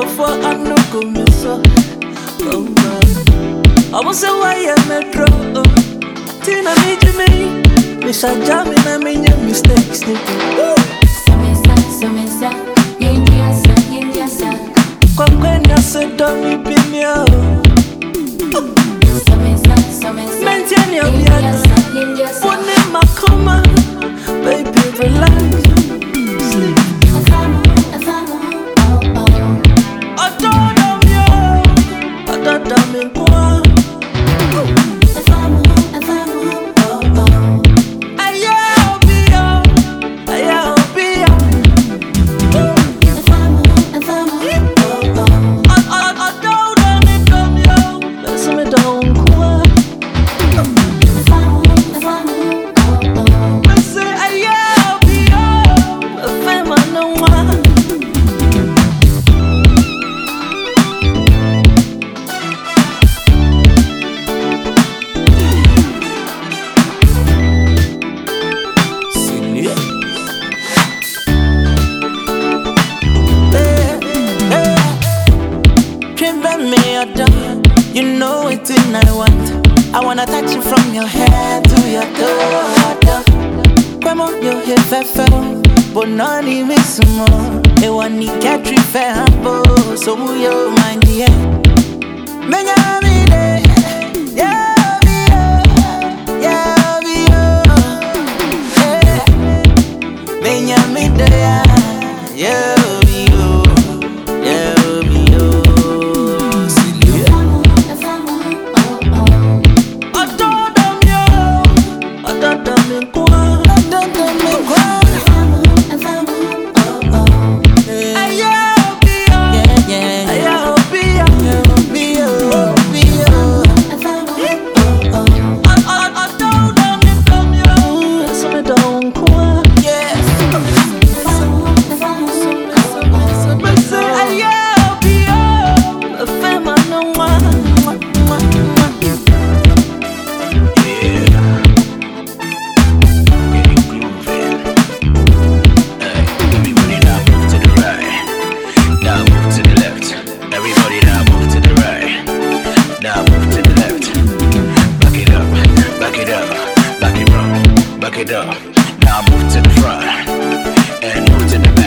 for I no go miss her. Oh God, I was say why I'm a pro. Tina me Jimmy, Miss Jamie, I mean your mistakes. Kwenda sedoni pimio. Maintain your yard. One in my coma, baby relax. Sleep. I don't know you. I don't know me kwa. You know it's in I want. I wanna touch you from your head to your toe. Come on, your hip fell, but not even some more. They want to catch you fair, so you mind the end. Now move to the front and move to the back.